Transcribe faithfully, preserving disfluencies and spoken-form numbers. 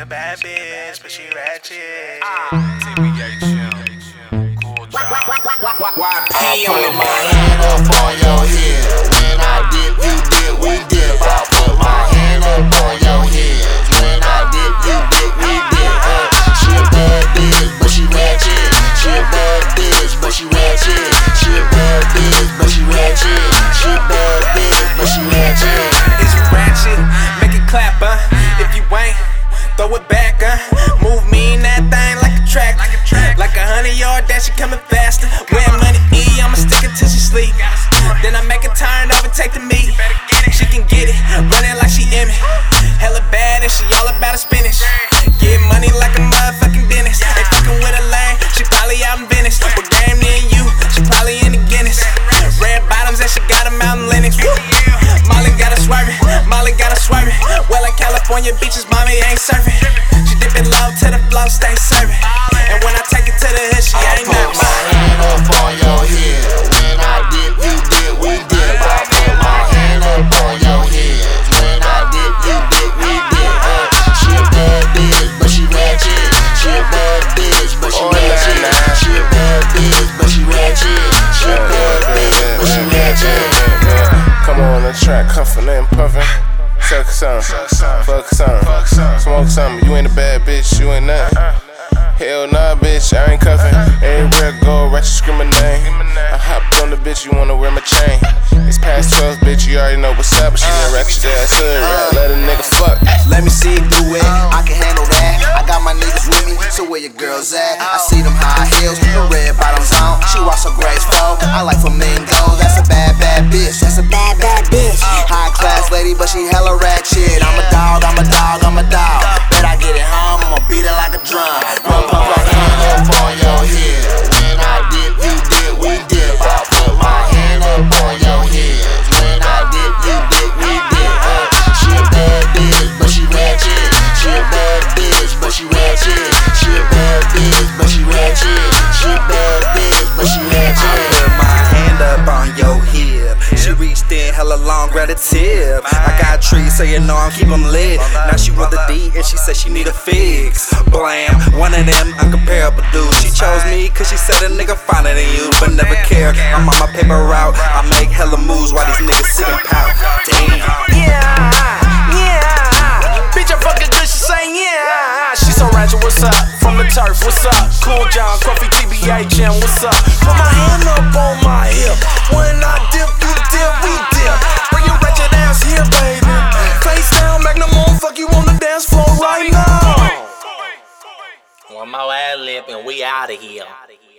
a bad bitch, but she ratchet. T B H M, cool job. I put my hand up on your head. When I dip, you dip, we dip. I put my hand up on your head. When I dip, you dip, we dip. Uh, she a bad bitch, but she ratchet. She a bad bitch, but she ratchet. She a bad bitch, but she ratchet. She a bad bitch, but she ratchet. Is you ratchet? Make it clap, huh? If you ain't, throw it back, huh? Move me in that thing like a track. Like a hundred yard dash, she coming faster. Where money E, I'ma stick it till she sleep. Then I make her turn over, take the meat. She can get it, running like she Emmy. Hella bad and she all about a spinach. Get money like a motherfucking dentist. Ain't fucking with a lane, she probably out in Venice. What game me and you, she probably in the Guinness. Red bottoms and she got them out in Lennox. Molly got her swerving, Molly got her swerving. Well, like California beaches, mommy ain't surfing. She dip it low to the flow, stay serving. And when I take it to the hood, she ain't nervous. I put my hand up on your head. When I dip, you dip, we dip. I put my hand up on your head. When I dip, you dip, we dip. Uh, she a bad bitch, but she ratchet. She a bad bitch, but she ratchet. She a bad bitch, but she ratchet. She a bad bitch, but she ratchet. Come on the track, cuffin' and puffin'. Suck some, fuck some, smoke some. You ain't a bad bitch, you ain't nothing. Hell nah, bitch, I ain't cuffin'. Everywhere I go, write your screamin' name. I hop on the bitch, you wanna wear my chain. It's past twelve, bitch, you already know what's up. But she done ratchet ass hood, right? Let a nigga fuck. Let me see you do it, I can handle that. I got my niggas with me, so where your girls at? I see them high heels, the red bottoms on. She walks so graceful, I like flamingos. That's a bad, bad bitch, that's a bad, bad bitch. High class lady, but she hella ratchet. I'm a dog, I'm a dog, I'm a dog. Bet I get it home, I'ma beat it like a drum. Put my hand up on your head. When I dip, you dip, we dip. I put my hand up on your head. When I dip, you dip, we dip. Uh, she a bad bitch, but she ratchet. She a bad bitch, but she ratchet. She a bad bitch, but she ratchet. She a bad bitch, but she ratchet. I put my hand up on your hip. She reached in hella long, grab the tip. I got trees, so you know I'm keep them lit. Now she want the D and she said she need a fix. Blam, one of them uncomparable dudes. She chose me cause she said a nigga finer than you, but never care. I'm on my paper route, I make hella moves while these niggas sit and pout. Damn. Yeah, yeah. Bitch, I fucking good, she say yeah. She so ratchet, what's up? From the turf, what's up? Cool John, Coffee, T B H M, what's up? Put my hand up on my hip. When I dip, you dip, we dip. Bring your ratchet ass here, baby. Face down, Magnum on, fuck you on the dance floor right now. One more ad lib and we outta here.